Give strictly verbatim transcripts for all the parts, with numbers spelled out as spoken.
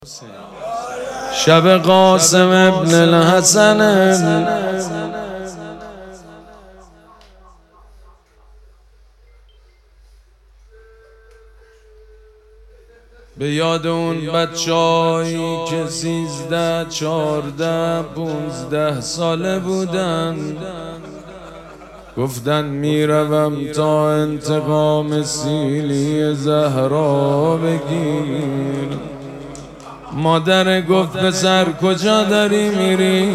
شب قاسم ابن الحسن به یاد اون بچه‌هایی که سیزده چارده پونزده ساله بودن، گفتن میروم تا انتقام سیلی زهرا بگیر. مادر گفت پسر کجا داری میری؟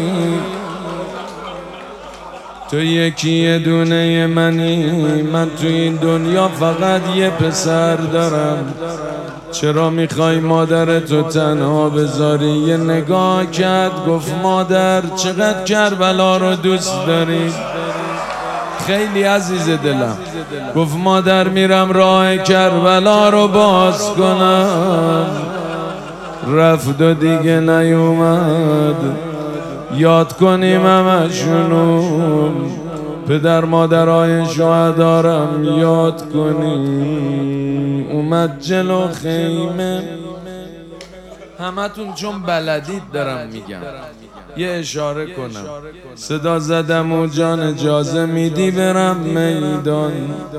تو یکی یه دونه منی، من تو این دنیا فقط یه پسر دارم. چرا میخوای مادر تو تنها بذاری؟ یه نگاه کرد گفت مادر چقدر کربلا رو دوست داری؟ خیلی عزیز دلم. گفت مادر میرم راه کربلا رو باز کنم. رفت و دیگه نیومد. یاد کنیم همشونو، پدر مادرای شهدارم یاد کنیم. اومد جلو خیمه، همتون چون بلدید دارم میگم یه اشاره کنم. صدا زدم و جان اجازه میدی برم میدان؟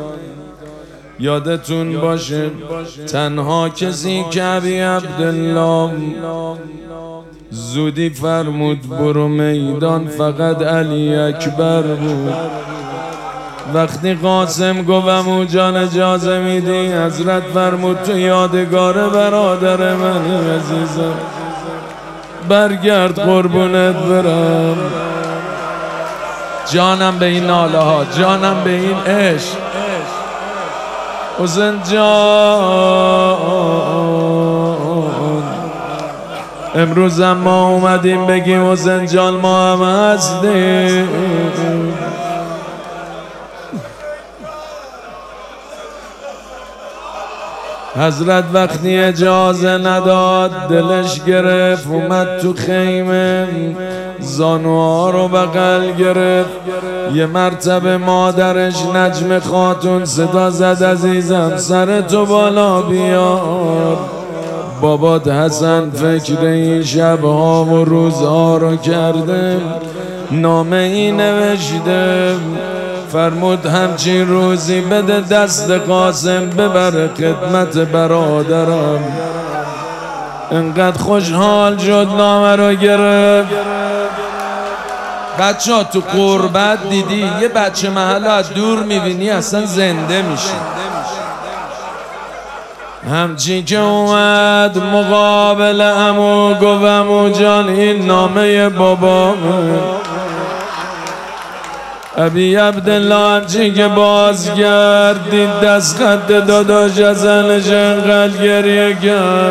یادتون باشه تنها کسی که ابی عبدالله زودی فرمود برو میدان فقط علی اکبر بود. وقتی قاسم گفتم او جان اجازه میدی، حضرت فرمود تو یادگار برادر منی عزیزم، برگرد قربونت برم. جانم به این ناله ها، جانم به این عشق. حسین جان امروز ما اومدیم بگیم حسین جان ما هم هستیم. حضرت وقتی اجازه نداد دلش گرفت، اومد تو خیمه زانوها رو بغل گرفت. یه مرتبه مادرش نجم خاتون صدا زد عزیزم سر تو بالا بیار. بابات حسن فکر این شبها و روزها رو کرده، نامه ای نوشته، فرمود همچین روزی بده دست قاسم ببره خدمت برادرم. انقدر خوشحال شد نامه رو گرفت. بچه ها تو قربت دیدی یه بچه محل از دور میبینی اصلا زنده میشی. همچین که اومد مقابل عمو گفت عمو جان این نامه بابامه. ابی عبدالله همچین که باز کرد دید دست خط داداش ازنش انقدر گریه کرد.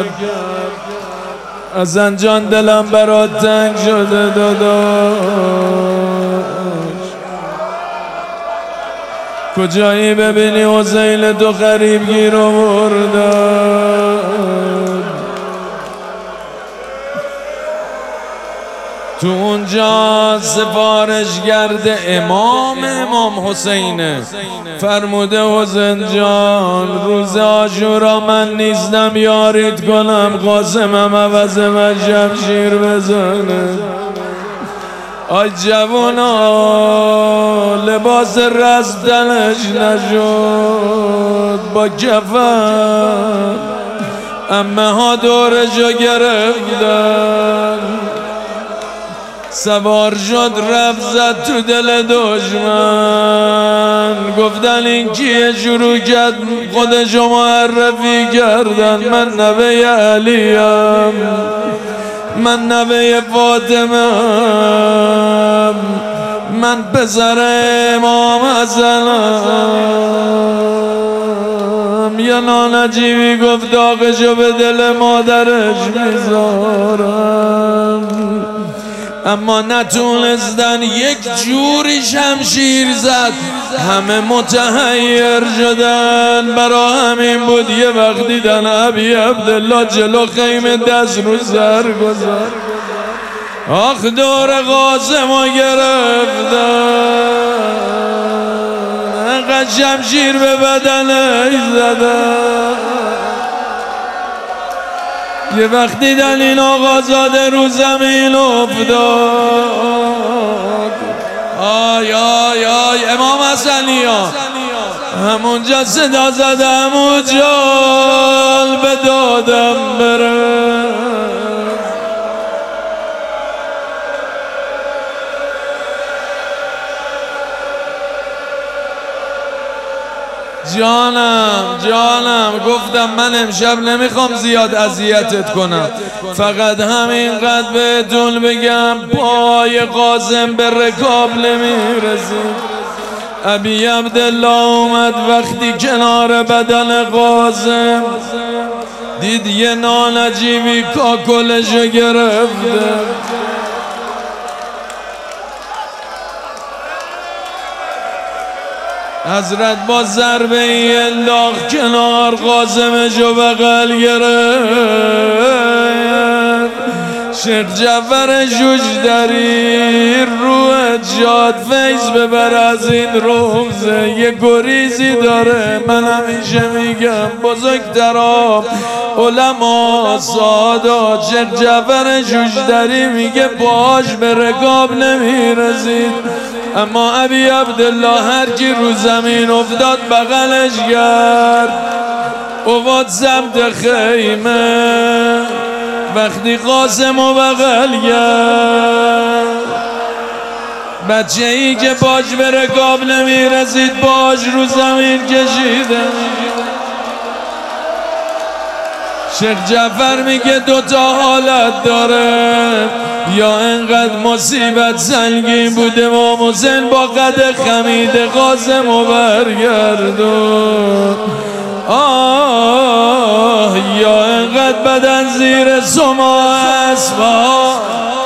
حسن جان دلم برات تنگ شده داداش، کجایی ببینی حسین تو غریب گیر آوردن. تو اونجا سفارشگرد امام امام حسینه، فرموده حسین جان روز عاشورا من نیستم یارید کنم، قاسمم عوض من شمشیر بزنه. آی جوانا لباس رستنش نشد با کفن، امه ها دورشو گرفتن، سوار شد رفت زد تو دل دشمن. گفتن این کیه؟ شروع کرد خودشو معرفی کردن. من نوه علیم، من نوه فاطمه، من پسر امام حسنم. یه نانجیبی گفت داغشو به دل مادرش میذارم، اما نتونستن یک جوری شمشیر زد، همه متحیر شدن. برا همین بود یه وقت دیدن ابی عبدالله جلو خیمه دست رو سر گذار. آخ دور قاسمو گرفتن، انقدر شمشیر به بدنش زدن. یه وقتی دل این آقازاده رو زمین افتاد، آی آی آی امام حسنی ها همونجا صدا زدم و جال به دادم بره. جانم جانم گفتم من امشب نمیخوام زیاد اذیتت کنم، فقط همینقدر بهتون بگم پای قاسم به رکاب نمیرسید. ابی عبدالله اومد وقتی کنار بدن قاسم دید یه نانجیبی کاکلشو گرفته. حضرت با ضربه ای انداخت کنار، قاسمشو بغل گرفت. شیخ جعفر جوجدری روح جاد فیض ببر از این روزه، یه گریزی داره من همیشه میگم بزرگترام علما سادات. شیخ جعفر جوجدری میگه باش به رکاب نمیرسید، اما ابی عبدالله هر کی رو زمین افتاد بغلش کرد اومد سمت خیمه. وقتی قاسم و بغل کرد بچه ای که باش به رکاب نمیرسید باش رو زمین کشیده. شیخ جعفر میگه دوتا حالت داره، یا انقدر مصیبت سنگین بوده و حسین با قد خمید قاسم و برگردون، آه یا انقدر بدن زیر سما اسبا